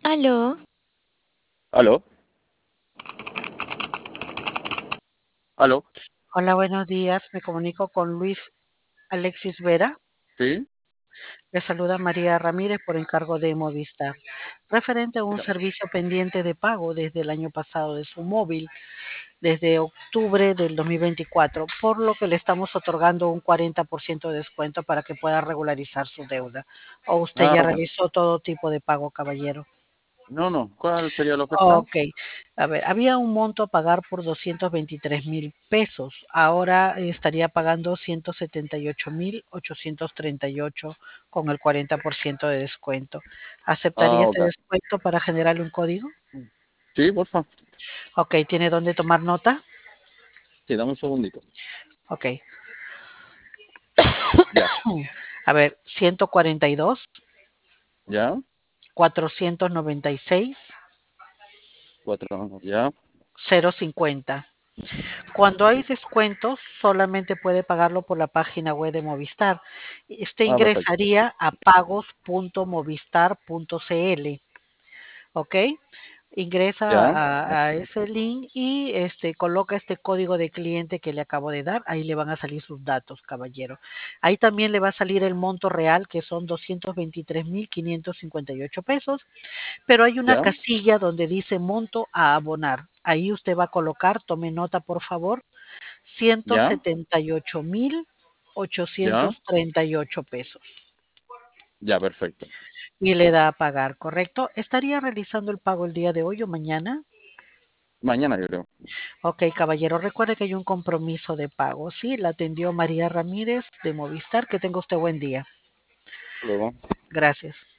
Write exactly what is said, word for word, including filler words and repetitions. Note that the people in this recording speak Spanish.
Aló, ¿Aló? ¿Aló? Hola, buenos días. Me comunico con Luis Alexis Vera. ¿Sí? Le saluda María Ramírez por encargo de Movistar. Referente a un Dígame. servicio pendiente de pago desde el año pasado de su móvil, desde octubre del dos mil veinticuatro, por lo que le estamos otorgando un cuarenta por ciento de descuento para que pueda regularizar su deuda. ¿O usted Ah, ya bueno. realizó todo tipo de pago, caballero? No, no. ¿Cuál sería la oferta? Ok, a ver, había un monto a pagar por doscientos veintitrés mil pesos. Ahora estaría pagando ciento setenta y ocho mil ochocientos treinta y ocho con el cuarenta por ciento de descuento. ¿Aceptaría Ah, este ok. descuento para generarle un código? Sí, porfa. Ok, ¿tiene dónde tomar nota? Sí, dame un segundito. Ok, Ya, a ver, ciento cuarenta y dos, ya. cuatrocientos noventa y seis, Cuatro, ya. cero cincuenta. Cuando hay descuentos, solamente puede pagarlo por la página web de Movistar. Usted Ah, perfecto. ingresaría a pagos punto movistar punto cl, ¿ok? Ingresa Ya. a, a ese link y este, coloca este código de cliente que le acabo de dar. Ahí le van a salir sus datos, caballero. Ahí también le va a salir el monto real, que son doscientos veintitrés mil quinientos cincuenta y ocho pesos, pero hay una Ya. casilla donde dice monto a abonar. Ahí usted va a colocar, tome nota por favor, ciento Ya. setenta y ocho mil Ya. ochocientos treinta y ocho pesos Ya, perfecto. y le da a pagar, ¿correcto? ¿Estaría realizando el pago el día de hoy o mañana? Mañana, yo creo. Ok, caballero, recuerde que hay un compromiso de pago, ¿sí? La atendió María Ramírez de Movistar. Que tenga usted buen día. Luego. Gracias.